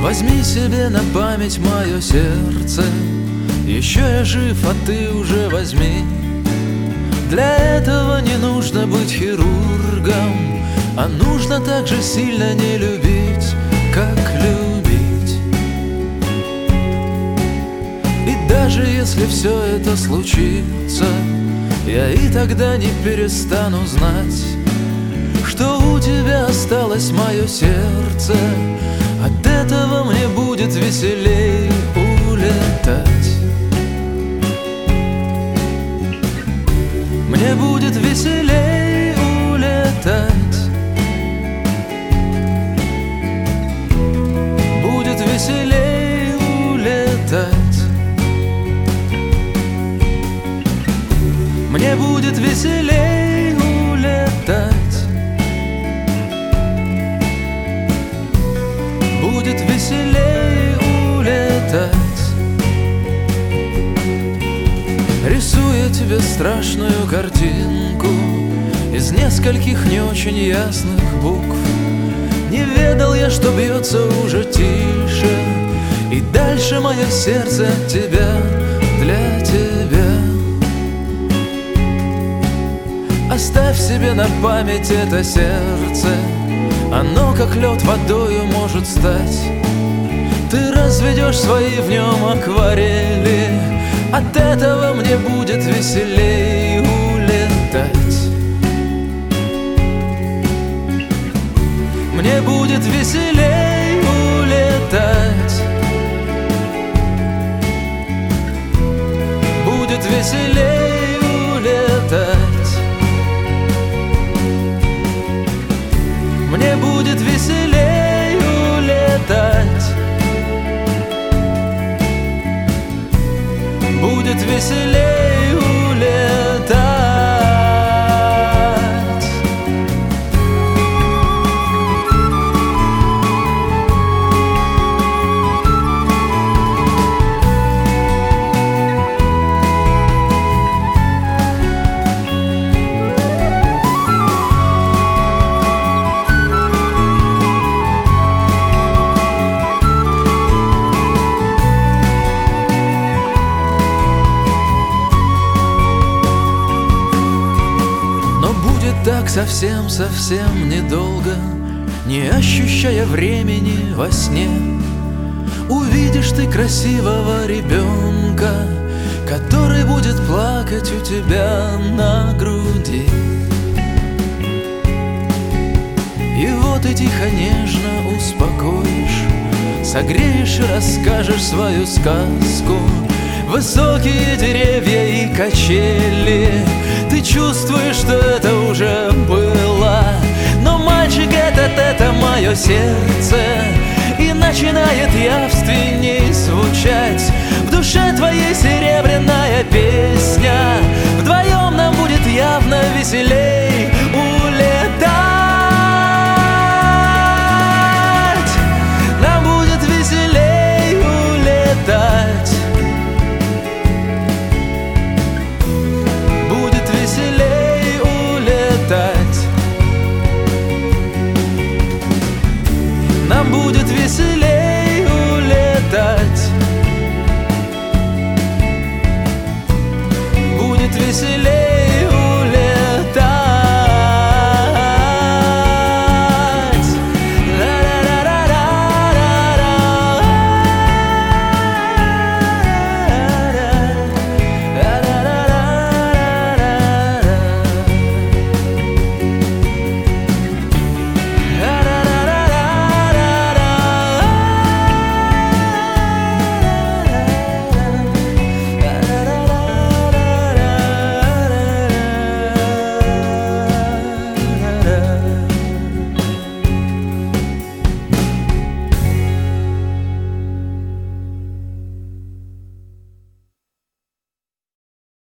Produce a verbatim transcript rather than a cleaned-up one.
Возьми себе на память мое сердце. Еще я жив, а ты уже возьми. Для этого не нужно быть хирургом, а нужно так же сильно не любить, как любить. И даже если все это случится, я и тогда не перестану знать, что у тебя осталось мое сердце. От этого мне будет веселей улетать. Мне будет веселей улетать. Будет веселей улетать. Мне будет веселей улетать. Будет веселей улетать. Рисуя тебе страшную картинку из нескольких не очень ясных букв, не ведал я, что бьется уже тише, и дальше мое сердце от тебя, для тебя. Оставь себе на память это сердце, оно как лед водою может стать. Ты разведешь свои в нем акварели, от этого мне будет веселей улетать. Мне будет веселей улетать. Будет веселей улетать. Мне будет веселей улетать. Будет веселей улетать. Так совсем-совсем недолго, не ощущая времени во сне, увидишь ты красивого ребенка, который будет плакать у тебя на груди. Его ты тихо, нежно успокоишь, согреешь и расскажешь свою сказку. Высокие деревья и качели, ты чувствуешь, что это уже было. Но мальчик этот, это мое сердце, и начинает явственней звучать в душе твоей серебряная песня. Вдвоем нам будет явно веселее